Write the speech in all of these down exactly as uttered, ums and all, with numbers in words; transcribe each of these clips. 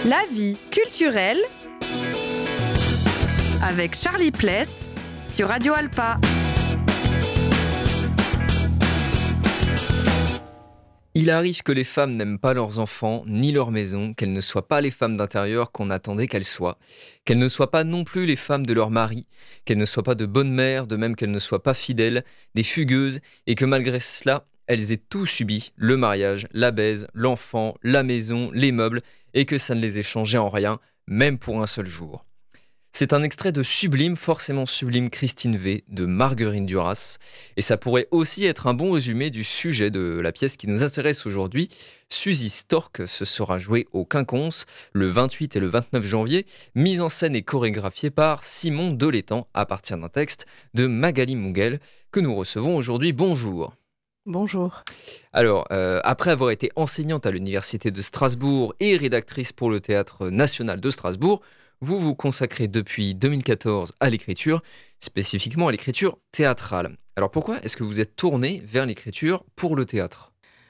La vie culturelle avec Charlie Pless sur Radio Alpa. Il arrive que les femmes n'aiment pas leurs enfants ni leur maison, qu'elles ne soient pas les femmes d'intérieur qu'on attendait qu'elles soient, qu'elles ne soient pas non plus les femmes de leur mari, qu'elles ne soient pas de bonnes mères, de même qu'elles ne soient pas fidèles, des fugueuses, et que malgré cela, elles aient tout subi, le mariage, la baise, l'enfant, la maison, les meubles, et que ça ne les ait changées en rien, même pour un seul jour. C'est un extrait de Sublime, forcément sublime Christine V de Marguerite Duras. Et ça pourrait aussi être un bon résumé du sujet de la pièce qui nous intéresse aujourd'hui. Suzy Stork se sera jouée au Quinconce le vingt-huit et le vingt-neuf janvier, mise en scène et chorégraphiée par Simon Dolétan à partir d'un texte de Magali Mungel que nous recevons aujourd'hui. Bonjour. Bonjour. Alors, euh, après avoir été enseignante à l'Université de Strasbourg et rédactrice pour le Théâtre National de Strasbourg, vous vous consacrez depuis deux mille quatorze à l'écriture, spécifiquement à l'écriture théâtrale. Alors pourquoi est-ce que vous êtes tournée vers l'écriture pour le théâtre ?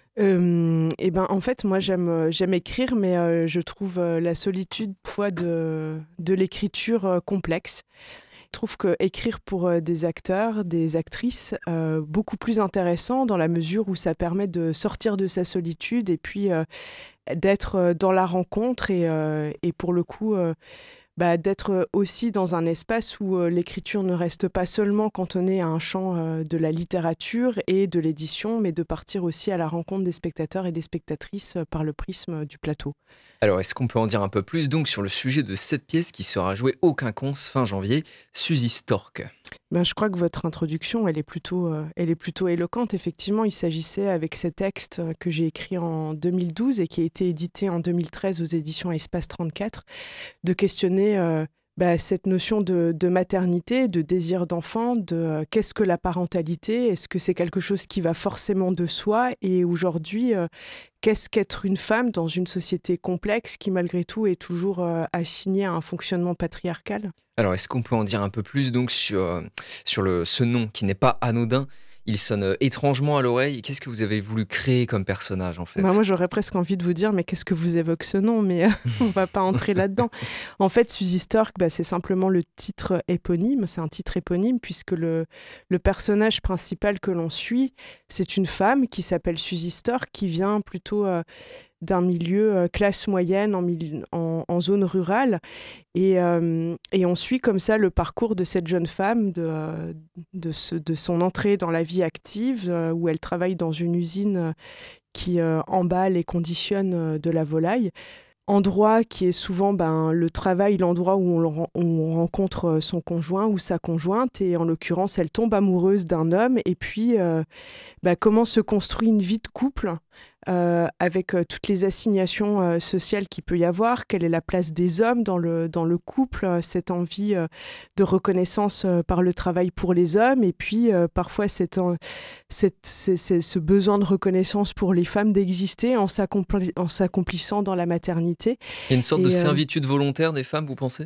Euh, et ben, en fait, moi, j'aime, j'aime écrire, mais euh, je trouve euh, la solitude parfois de, de l'écriture euh, complexe. Je trouve que écrire pour euh, des acteurs, des actrices, euh, beaucoup plus intéressant dans la mesure où ça permet de sortir de sa solitude et puis euh, d'être dans la rencontre et, euh, et pour le coup... Euh, Bah, d'être aussi dans un espace où euh, l'écriture ne reste pas seulement cantonnée à un champ euh, de la littérature et de l'édition, mais de partir aussi à la rencontre des spectateurs et des spectatrices euh, par le prisme du plateau. Alors, est-ce qu'on peut en dire un peu plus donc sur le sujet de cette pièce qui sera jouée au Quinconce fin janvier, Suzy Stork ? Ben, je crois que votre introduction, elle est plutôt, euh, elle est plutôt éloquente. Effectivement, il s'agissait avec ces textes que j'ai écrits en deux mille douze et qui a été édité en deux mille treize aux éditions Espace trente-quatre, de questionner euh, bah, cette notion de, de maternité, de désir d'enfant, de euh, qu'est-ce que la parentalité ? Est-ce que c'est quelque chose qui va forcément de soi ? Et aujourd'hui, euh, qu'est-ce qu'être une femme dans une société complexe qui, malgré tout, est toujours euh, assignée à un fonctionnement patriarcal ? Alors, est-ce qu'on peut en dire un peu plus donc sur, euh, sur le, ce nom qui n'est pas anodin ? Il sonne euh, étrangement à l'oreille. Qu'est-ce que vous avez voulu créer comme personnage, en fait ? Bah moi, j'aurais presque envie de vous dire, mais qu'est-ce que vous évoque ce nom ? Mais euh, on va pas entrer là-dedans. En fait, Suzy Stork, bah, c'est simplement le titre éponyme. C'est un titre éponyme puisque le, le personnage principal que l'on suit, c'est une femme qui s'appelle Suzy Stork, qui vient plutôt... Euh, d'un milieu euh, classe moyenne en, mili- en, en zone rurale. Et, euh, et on suit comme ça le parcours de cette jeune femme, de, euh, de, ce, de son entrée dans la vie active, euh, où elle travaille dans une usine euh, qui euh, emballe et conditionne euh, de la volaille. Endroit qui est souvent ben, le travail, l'endroit où on, le, où on rencontre son conjoint ou sa conjointe. Et en l'occurrence, elle tombe amoureuse d'un homme. Et puis, euh, ben, comment se construit une vie de couple Euh, avec euh, toutes les assignations euh, sociales qu'il peut y avoir, quelle est la place des hommes dans le, dans le couple, euh, cette envie euh, de reconnaissance euh, par le travail pour les hommes, et puis euh, parfois cette, euh, cette, c'est, c'est ce besoin de reconnaissance pour les femmes d'exister en, s'accompli- en s'accomplissant dans la maternité. Il y a une sorte et, de euh, servitude volontaire des femmes, vous pensez ?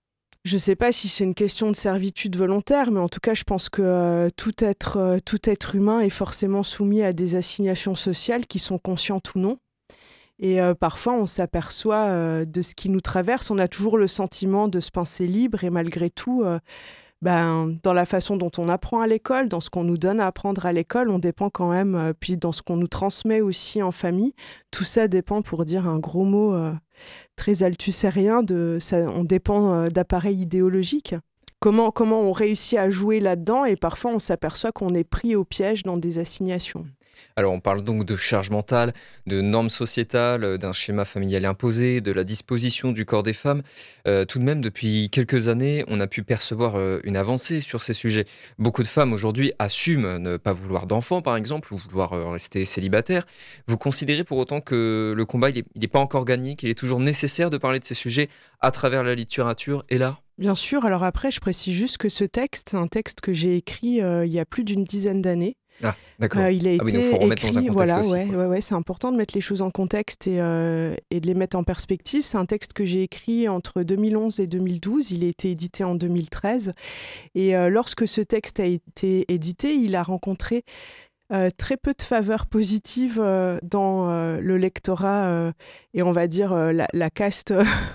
Je ne sais pas si c'est une question de servitude volontaire, mais en tout cas, je pense que euh, tout, être, euh, tout être humain est forcément soumis à des assignations sociales qui sont conscientes ou non. Et euh, parfois, on s'aperçoit euh, de ce qui nous traverse. On a toujours le sentiment de se penser libre et malgré tout, euh, ben, dans la façon dont on apprend à l'école, dans ce qu'on nous donne à apprendre à l'école, on dépend quand même, euh, puis dans ce qu'on nous transmet aussi en famille. Tout ça dépend, pour dire un gros mot... Euh, très althussérien, de, ça, on dépend euh, d'appareils idéologiques. Comment, comment on réussit à jouer là-dedans et parfois on s'aperçoit qu'on est pris au piège dans des assignations. Alors on parle donc de charge mentale, de normes sociétales, d'un schéma familial imposé, de la disposition du corps des femmes. Euh, tout de même, depuis quelques années, on a pu percevoir euh, une avancée sur ces sujets. Beaucoup de femmes aujourd'hui assument ne pas vouloir d'enfants, par exemple, ou vouloir euh, rester célibataires. Vous considérez pour autant que le combat, il n'est pas encore gagné, qu'il est toujours nécessaire de parler de ces sujets à travers la littérature et l'art ? Bien sûr, alors après, je précise juste que ce texte, c'est un texte que j'ai écrit euh, il y a plus d'une dizaine d'années. Ah, d'accord. Euh, il a ah été oui, donc il faut remettre écrit, dans un contexte voilà, aussi. ouais, Quoi. ouais, ouais, c'est important de mettre les choses en contexte et, euh, et de les mettre en perspective. C'est un texte que j'ai écrit entre deux mille onze et deux mille douze. Il a été édité en deux mille treize. Et euh, lorsque ce texte a été édité, il a rencontré euh, très peu de faveurs positives euh, dans euh, le lectorat euh, et on va dire euh, la, la caste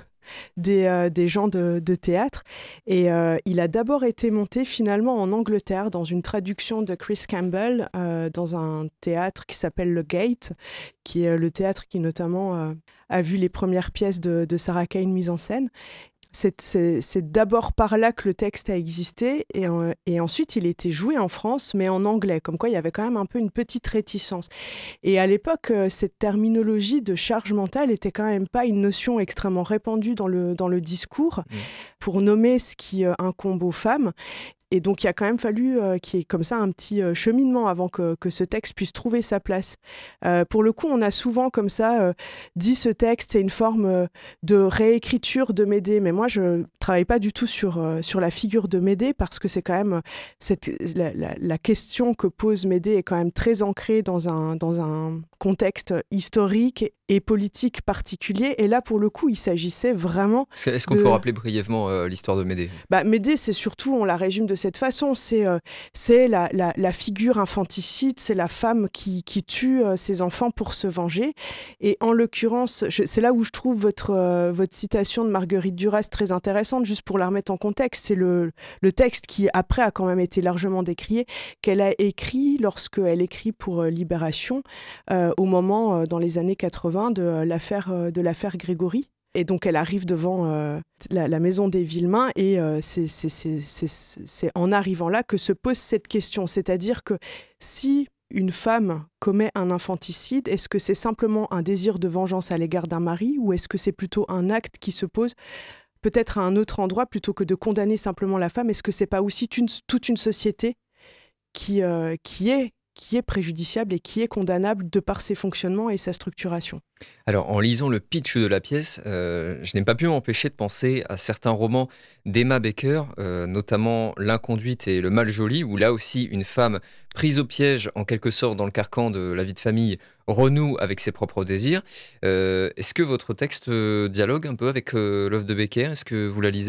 des, euh, des gens de, de théâtre. Et euh, il a d'abord été monté finalement en Angleterre dans une traduction de Chris Campbell euh, dans un théâtre qui s'appelle Le Gate, qui est le théâtre qui notamment euh, a vu les premières pièces de, de Sarah Kane mises en scène. C'est, c'est, c'est d'abord par là que le texte a existé et, euh, et ensuite il a été joué en France mais en anglais, comme quoi il y avait quand même un peu une petite réticence. Et à l'époque, euh, cette terminologie de charge mentale n'était quand même pas une notion extrêmement répandue dans le, dans le discours mmh. pour nommer ce qui euh, incombe aux femmes. Et donc, il a quand même fallu euh, qu'il y ait comme ça un petit euh, cheminement avant que, que ce texte puisse trouver sa place. Euh, pour le coup, on a souvent comme ça euh, dit ce texte, c'est une forme euh, de réécriture de Médée. Mais moi, je ne travaille pas du tout sur, euh, sur la figure de Médée parce que c'est quand même cette, la, la, la question que pose Médée est quand même très ancrée dans un, dans un contexte historique et politique particulier. Et là, pour le coup, il s'agissait vraiment... Est-ce, est-ce qu'on de... peut rappeler brièvement euh, l'histoire de Médée ? bah, Médée, c'est surtout, on la résume de cette façon, c'est, euh, c'est la, la, la figure infanticide, c'est la femme qui, qui tue euh, ses enfants pour se venger. Et en l'occurrence, je, c'est là où je trouve votre, euh, votre citation de Marguerite Duras très intéressante, juste pour la remettre en contexte. C'est le, le texte qui, après, a quand même été largement décrié, qu'elle a écrit lorsqu'elle écrit pour euh, Libération, euh, au moment, euh, dans les années quatre-vingts, de, euh, l'affaire, euh, de l'affaire Grégory. Et donc, elle arrive devant euh, la, la maison des Villemain et euh, c'est, c'est, c'est, c'est, c'est en arrivant là que se pose cette question. C'est-à-dire que si une femme commet un infanticide, est-ce que c'est simplement un désir de vengeance à l'égard d'un mari ou est-ce que c'est plutôt un acte qui se pose peut-être à un autre endroit plutôt que de condamner simplement la femme? Est-ce que c'est pas aussi une, toute une société qui, euh, qui est qui est préjudiciable et qui est condamnable de par ses fonctionnements et sa structuration. Alors, en lisant le pitch de la pièce, euh, je n'ai pas pu m'empêcher de penser à certains romans d'Emma Baker, euh, notamment L'Inconduite et Le Mal Joli, où là aussi une femme prise au piège, en quelque sorte dans le carcan de la vie de famille, renoue avec ses propres désirs. Euh, est-ce que votre texte euh, dialogue un peu avec euh, l'œuvre de Baker ? Est-ce que vous la lisez ?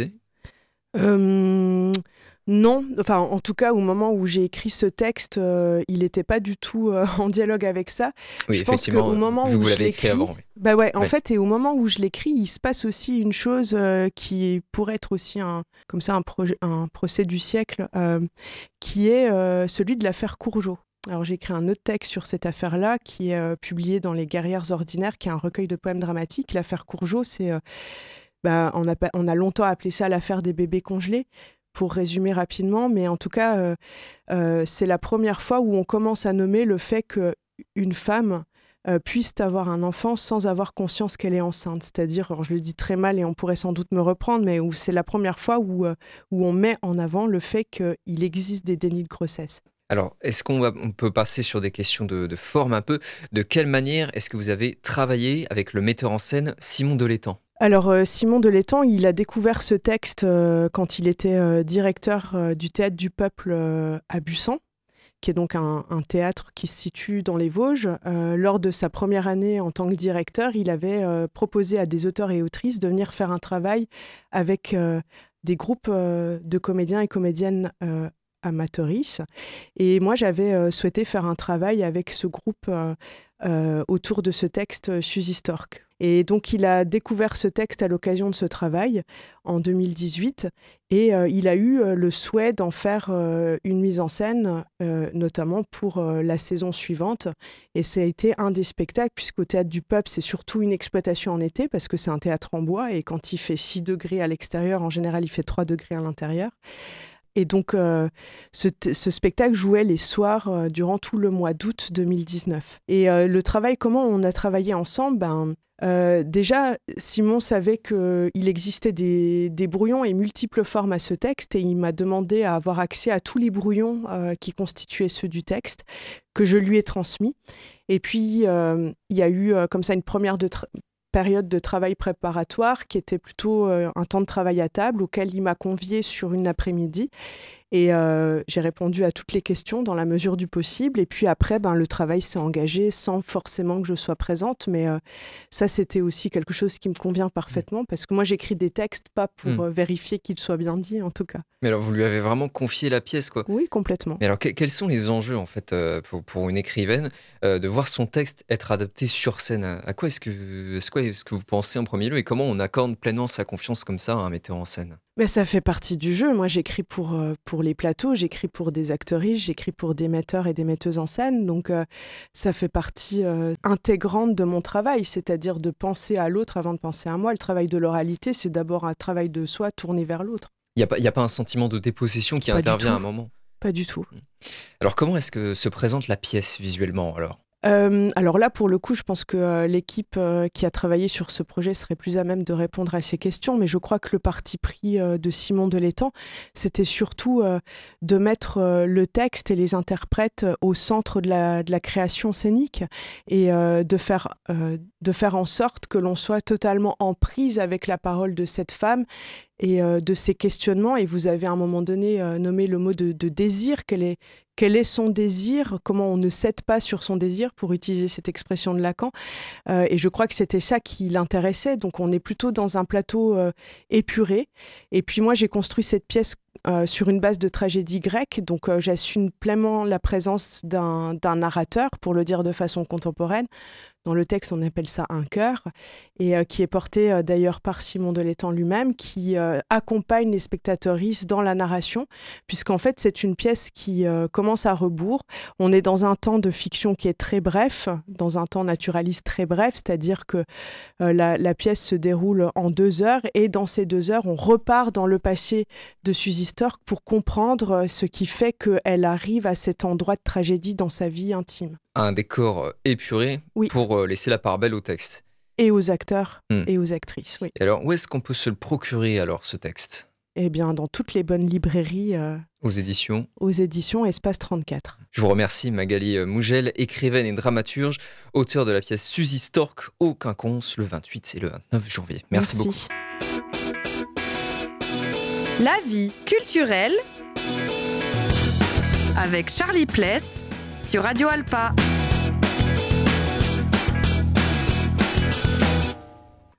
euh... Non, enfin en tout cas au moment où j'ai écrit ce texte, euh, il n'était pas du tout euh, en dialogue avec ça. Oui, je pense qu'au moment vu où vous je l'avez l'écris, écrit avant. Oui. Bah ouais, en ouais. fait, et au moment où je l'écris, il se passe aussi une chose euh, qui pourrait être aussi un, comme ça un, projet, un procès du siècle, euh, qui est euh, celui de l'affaire Courgeot. Alors j'ai écrit un autre texte sur cette affaire-là qui est euh, publié dans Les Guerrières ordinaires, qui est un recueil de poèmes dramatiques. L'affaire Courgeot, c'est, euh, bah, on, a, on a longtemps appelé ça l'affaire des bébés congelés. Pour résumer rapidement, mais en tout cas, euh, euh, c'est la première fois où on commence à nommer le fait qu'une femme euh, puisse avoir un enfant sans avoir conscience qu'elle est enceinte. C'est-à-dire, alors je le dis très mal et on pourrait sans doute me reprendre, mais où c'est la première fois où, euh, où on met en avant le fait qu'il existe des dénis de grossesse. Alors, est-ce qu'on va, on peut passer sur des questions de, de forme un peu ? De quelle manière est-ce que vous avez travaillé avec le metteur en scène Simon Delétang ? Alors, euh, Simon Delétang, il a découvert ce texte euh, quand il était euh, directeur euh, du Théâtre du Peuple euh, à Bussan, qui est donc un, un théâtre qui se situe dans les Vosges. Euh, lors de sa première année en tant que directeur, il avait euh, proposé à des auteurs et autrices de venir faire un travail avec euh, des groupes euh, de comédiens et comédiennes euh, amateuristes. Et moi, j'avais euh, souhaité faire un travail avec ce groupe euh, euh, autour de ce texte euh, Suzy Stork. Et donc, il a découvert ce texte à l'occasion de ce travail en deux mille dix-huit et euh, il a eu euh, le souhait d'en faire euh, une mise en scène, euh, notamment pour euh, la saison suivante. Et ça a été un des spectacles, puisqu'au Théâtre du Peuple, c'est surtout une exploitation en été, parce que c'est un théâtre en bois et quand il fait six degrés à l'extérieur, en général, il fait trois degrés à l'intérieur. Et donc, euh, ce, t- ce spectacle jouait les soirs euh, durant tout le mois d'août deux mille dix-neuf. Et euh, le travail, comment on a travaillé ensemble, ben, euh, déjà, Simon savait qu'il existait des, des brouillons et multiples formes à ce texte, et il m'a demandé à avoir accès à tous les brouillons euh, qui constituaient ceux du texte, que je lui ai transmis. Et puis, euh, il y a eu euh, comme ça une première de tra- période de travail préparatoire qui était plutôt euh, un temps de travail à table auquel il m'a convié sur une après-midi. Et euh, j'ai répondu à toutes les questions dans la mesure du possible. Et puis après, ben, le travail s'est engagé sans forcément que je sois présente. Mais euh, ça, c'était aussi quelque chose qui me convient parfaitement parce que moi, j'écris des textes pas pour mmh. euh, vérifier qu'ils soient bien dits, en tout cas. Mais alors, vous lui avez vraiment confié la pièce, quoi. Oui, complètement. Mais alors, que, quels sont les enjeux, en fait, euh, pour, pour une écrivaine euh, de voir son texte être adapté sur scène? À, à quoi est-ce que, est-ce, quoi est-ce que vous pensez en premier lieu et comment on accorde pleinement sa confiance comme ça à un metteur en scène? Mais ça fait partie du jeu. Moi, j'écris pour, euh, pour les plateaux, j'écris pour des actrices, j'écris pour des metteurs et des metteuses en scène. Donc, euh, ça fait partie euh, intégrante de mon travail, c'est-à-dire de penser à l'autre avant de penser à moi. Le travail de l'oralité, c'est d'abord un travail de soi tourné vers l'autre. Il n'y a, a pas un sentiment de dépossession qui pas intervient à un moment? Pas du tout. Alors, comment est-ce que se présente la pièce visuellement, alors? Euh, alors là, pour le coup, je pense que euh, l'équipe euh, qui a travaillé sur ce projet serait plus à même de répondre à ces questions, mais je crois que le parti pris euh, de Simon Delétang, c'était surtout euh, de mettre euh, le texte et les interprètes euh, au centre de la, de la création scénique et euh, de, faire, euh, de faire en sorte que l'on soit totalement en prise avec la parole de cette femme et euh, de ses questionnements. Et vous avez à un moment donné euh, nommé le mot de, de désir. Quel est, quel est son désir? Comment on ne cède pas sur son désir, pour utiliser cette expression de Lacan. Euh, et je crois que c'était ça qui l'intéressait. Donc on est plutôt dans un plateau euh, épuré. Et puis moi, j'ai construit cette pièce euh, sur une base de tragédie grecque. Donc euh, j'assume pleinement la présence d'un, d'un narrateur, pour le dire de façon contemporaine. Dans le texte, on appelle ça un chœur, et euh, qui est porté euh, d'ailleurs par Simon Delétang lui-même, qui euh, accompagne les spectateuristes dans la narration, puisqu'en fait, c'est une pièce qui euh, commence à rebours. On est dans un temps de fiction qui est très bref, dans un temps naturaliste très bref, c'est-à-dire que euh, la, la pièce se déroule en deux heures, et dans ces deux heures, on repart dans le passé de Suzy Stork pour comprendre ce qui fait qu'elle arrive à cet endroit de tragédie dans sa vie intime. Un décor épuré oui. pour laisser la part belle au texte. Et aux acteurs mmh. et aux actrices, oui. Et alors, où est-ce qu'on peut se le procurer, alors, ce texte? Eh bien, dans toutes les bonnes librairies. Euh, aux éditions Aux éditions Espace trente-quatre. Je vous remercie, Magali Mougel, écrivaine et dramaturge, auteure de la pièce Suzy Stork au Quinconce, le vingt-huit et le vingt-neuf janvier. Merci, Merci. beaucoup. La vie culturelle avec Charlie Pless sur Radio Alpa.